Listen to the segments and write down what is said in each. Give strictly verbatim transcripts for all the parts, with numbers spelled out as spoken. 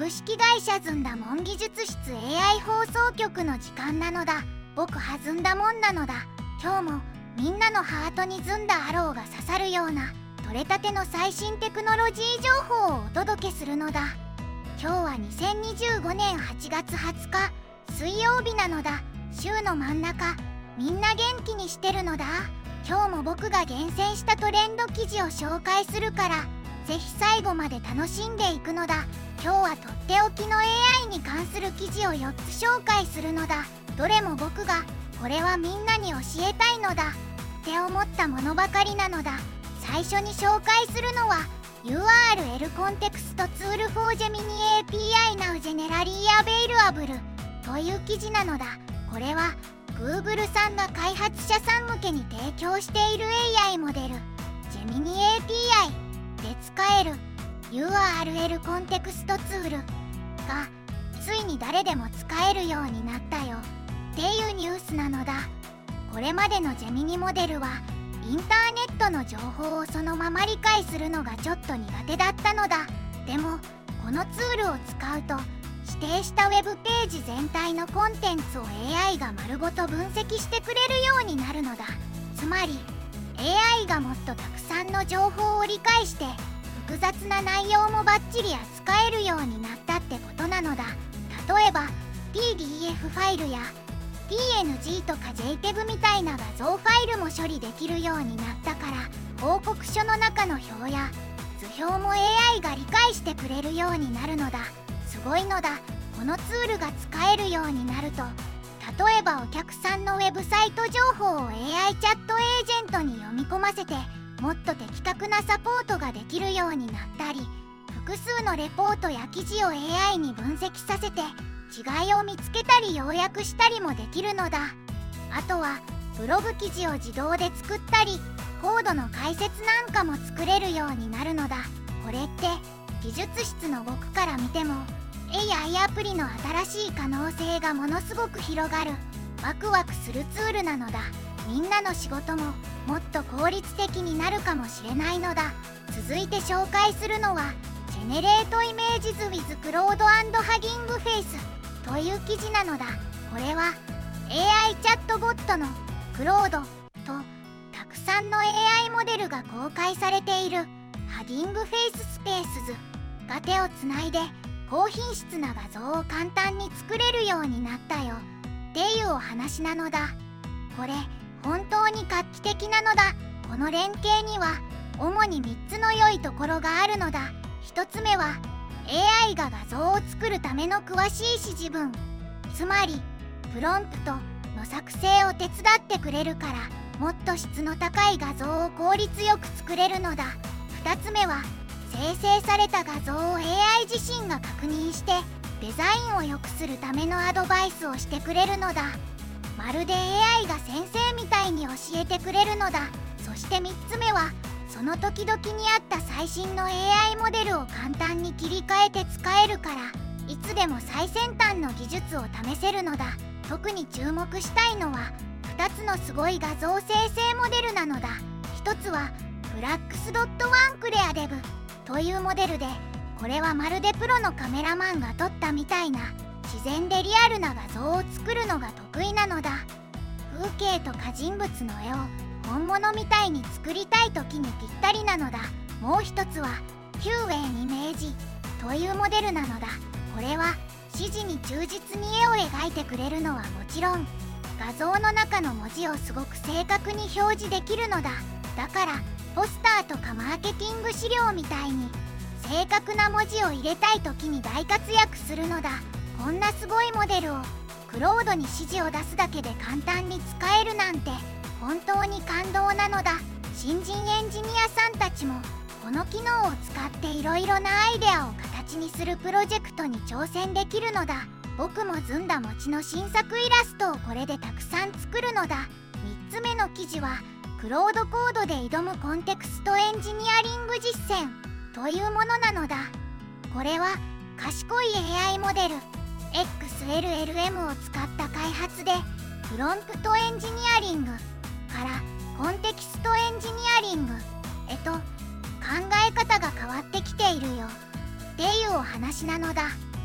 株式会社ずんだもん技術室 エーアイ 放送局の時間なのだ。僕はずんだもんなのだ。今日もみんなのハートにずんだハローが刺さるような取れたての最新テクノロジー情報をお届けするのだ。今日はにせんにじゅうごねんはちがつはつか水曜日なのだ。週の真ん中、みんな元気にしてるのだ。今日も僕が厳選したトレンド記事を紹介するから、ぜひ最後まで楽しんでいくのだ。今日はとっておきの エーアイ に関する記事をよっつ紹介するのだ。どれも僕がこれはみんなに教えたいのだって思ったものばかりなのだ。最初に紹介するのは ユーアールエル コンテクストツール for Gemini エーピーアイ Now Generally Available という記事なのだ。これは Google さんが開発者さん向けに提供している エーアイ モデル Gemini エーピーアイ で使える ユーアールエル コンテクストツールがついに誰でも使えるようになったよっていうニュースなのだ。これまでのジェミニモデルはインターネットの情報をそのまま理解するのがちょっと苦手だったのだ。でもこのツールを使うと指定したウェブページ全体のコンテンツを エーアイ が丸ごと分析してくれるようになるのだ。つまり エーアイ がもっとたくさんの情報を理解して複雑な内容もバッチリ扱えるようになったってことなのだ。例えば ピーディーエフ ファイルや ピーエヌジー とか ジェイペグ みたいな画像ファイルも処理できるようになったから、報告書の中の表や図表も エーアイ が理解してくれるようになるのだ。すごいのだ。このツールが使えるようになると、例えばお客さんのウェブサイト情報を エーアイ チャットエージェントに読み込ませてもっと的確なサポートができるようになったり、複数のレポートや記事を エーアイ に分析させて違いを見つけたり要約したりもできるのだ。あとはブログ記事を自動で作ったりコードの解説なんかも作れるようになるのだ。これって技術室の僕から見ても エーアイ アプリの新しい可能性がものすごく広がるワクワクするツールなのだ。みんなの仕事ももっと効率的になるかもしれないのだ。続いて紹介するのは Generate Images with Claude and Hugging Face という記事なのだ。これは エーアイ チャットボットの Claude とたくさんの エーアイ モデルが公開されている Hugging Face Spaces が手をつないで高品質な画像を簡単に作れるようになったよっていうお話なのだ。これ本当に画期的なのだ。この連携には主にみっつの良いところがあるのだ。ひとつめは エーアイ が画像を作るための詳しい指示文、つまりプロンプトの作成を手伝ってくれるからもっと質の高い画像を効率よく作れるのだ。ふたつめは生成された画像を エーアイ 自身が確認してデザインを良くするためのアドバイスをしてくれるのだ。まるで エーアイ が先生みたいに教えてくれるのだ。そしてみっつめはその時々に合った最新の エーアイ モデルを簡単に切り替えて使えるからいつでも最先端の技術を試せるのだ。特に注目したいのはふたつのすごい画像生成モデルなのだ。ひとつは フラックスドットワン クレアデブというモデルで、これはまるでプロのカメラマンが撮ったみたいな自然でリアルな画像を作るのが得意なのだ。風景とか人物の絵を本物みたいに作りたい時にぴったりなのだ。もう一つは キューエー イメージというモデルなのだ。これは指示に忠実に絵を描いてくれるのはもちろん、画像の中の文字をすごく正確に表示できるのだ。だからポスターとかマーケティング資料みたいに正確な文字を入れたい時に大活躍するのだ。こんなすごいモデルをクロードに指示を出すだけで簡単に使えるなんて本当に感動なのだ。新人エンジニアさんたちもこの機能を使っていろいろなアイデアを形にするプロジェクトに挑戦できるのだ。僕もずんだ餅の新作イラストをこれでたくさん作るのだ。みっつめの記事はクロードコードで挑むコンテクストエンジニアリング実践というものなのだ。これは賢い エーアイ モデル エックスエルエルエム を使った開発で、プロンプトエンジニアリングからコンテキストエンジニアリングへと考え方が変わってきているよっていうお話なのだ。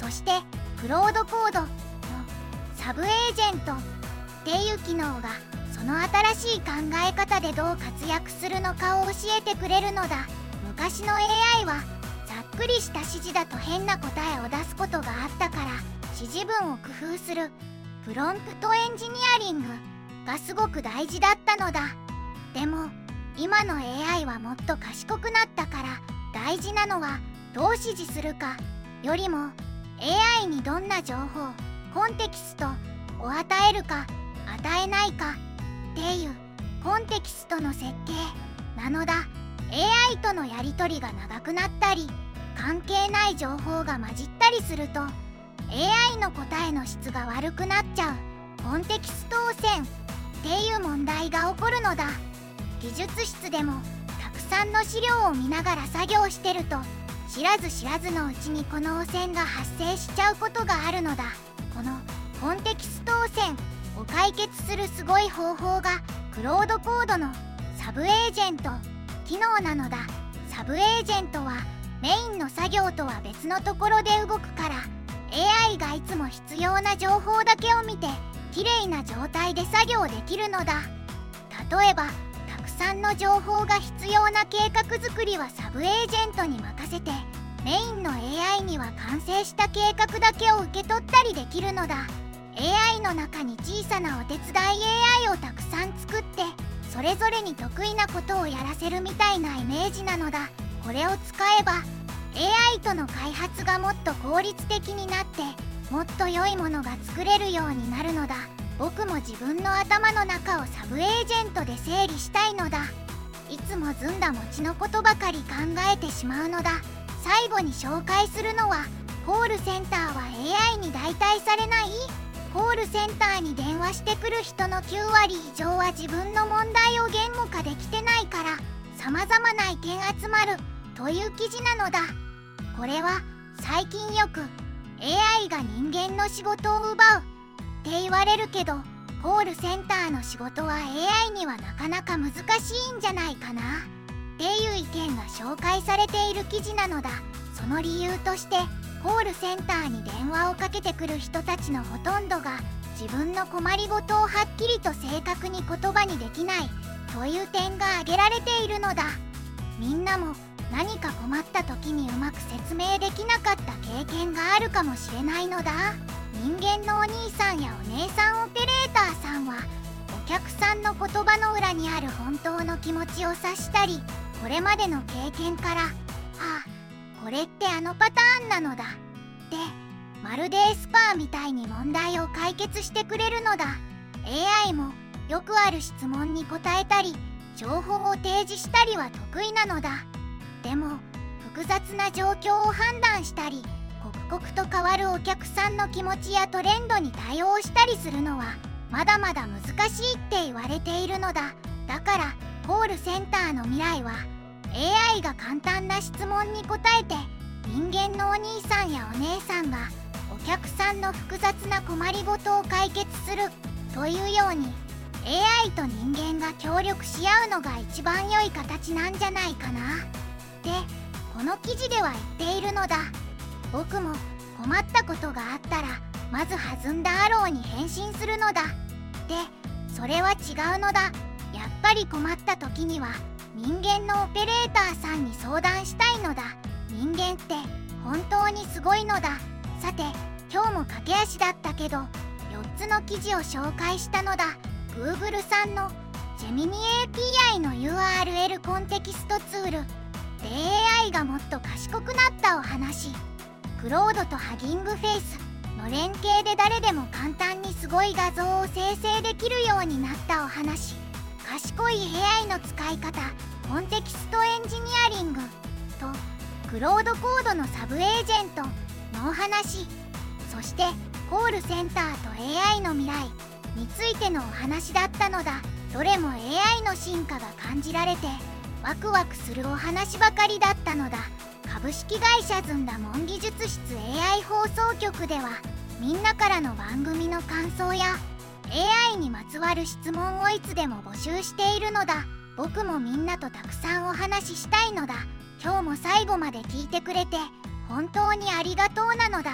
そしてクロードコードのサブエージェントっていう機能がその新しい考え方でどう活躍するのかを教えてくれるのだ。昔の エーアイ はざっくりした指示だと変な答えを出すことがあったから、指示文を工夫するプロンプトエンジニアリングがすごく大事だったのだ。でも今の エーアイ はもっと賢くなったから、大事なのはどう指示するかよりも エーアイ にどんな情報、コンテキストを与えるか与えないかっていうコンテキストの設計なのだ。 エーアイ とのやり取りが長くなったり関係ない情報が混じったりすると エーアイ の答えの質が悪くなっちゃうコンテキスト汚染っていう問題が起こるのだ。技術室でもたくさんの資料を見ながら作業してると、知らず知らずのうちにこの汚染が発生しちゃうことがあるのだ。このコンテキスト汚染を解決するすごい方法がクロードコードのサブエージェント機能なのだ。サブエージェントはメインの作業とは別のところで動くから、 エーアイ がいつも必要な情報だけを見てきれいな状態で作業できるのだ。例えばたくさんの情報が必要な計画作りはサブエージェントに任せて、メインの エーアイ には完成した計画だけを受け取ったりできるのだ。 エーアイ の中に小さなお手伝い エーアイ をたくさん作って、それぞれに得意なことをやらせるみたいなイメージなのだ。これを使えば エーアイ との開発がもっと効率的になって、もっと良いものが作れるようになるのだ。僕も自分の頭の中をサブエージェントで整理したいのだ。いつもずんだ餅のことばかり考えてしまうのだ。最後に紹介するのは、コールセンターは エーアイ に代替されない。コールセンターに電話してくる人のきゅうわり以上は自分の問題を言語化できてないから、様々な意見集まるという記事なのだ。これは最近よく エーアイ が人間の仕事を奪うって言われるけど、コールセンターの仕事は エーアイ にはなかなか難しいんじゃないかなっていう意見が紹介されている記事なのだ。その理由として、コールセンターに電話をかけてくる人たちのほとんどが自分の困りごとをはっきりと正確に言葉にできないという点が挙げられているのだ。みんなも何か困った時にうまく説明できなかった経験があるかもしれないのだ。人間のお兄さんやお姉さんオペレーターさんは、お客さんの言葉の裏にある本当の気持ちを察したり、これまでの経験から、ああ、これってあのパターンなのだってまるでエスパーみたいに問題を解決してくれるのだ。 エーアイ もよくある質問に答えたり情報を提示したりは得意なのだ。でも複雑な状況を判断したり、刻々と変わるお客さんの気持ちやトレンドに対応したりするのはまだまだ難しいって言われているのだ。だからコールセンターの未来は エーアイ が簡単な質問に答えて、人間のお兄さんやお姉さんがお客さんの複雑な困りごとを解決するというように、 エーアイ と人間が協力し合うのが一番良い形なんじゃないかなってこの記事では言っているのだ。僕も困ったことがあったらまず弾んだアローに返信するのだ。で、それは違うのだ。やっぱり困った時には人間のオペレーターさんに相談したいのだ。人間って本当にすごいのだ。さて、今日も駆け足だったけどよっつの記事を紹介したのだ。 Google さんのジェミニ エーピーアイ の ユーアールエル コンテキストツールで エーアイ がもっと賢くなったお話、クロードとハギングフェイスの連携で誰でも簡単にすごい画像を生成できるようになったお話、賢い エーアイ の使い方、コンテキストエンジニアリングとクロードコードのサブエージェントのお話、そしてコールセンターと エーアイ の未来についてのお話だったのだ。どれも エーアイ の進化が感じられてワクワクするお話ばかりだったのだ。株式会社ずんだもん技術室 エーアイ 放送局では、みんなからの番組の感想や エーアイ にまつわる質問をいつでも募集しているのだ。僕もみんなとたくさんお話ししたいのだ。今日も最後まで聞いてくれて本当にありがとうなのだ。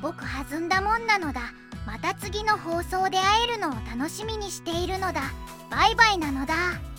僕弾んだもんなのだ。また次の放送で会えるのを楽しみにしているのだ。バイバイなのだ。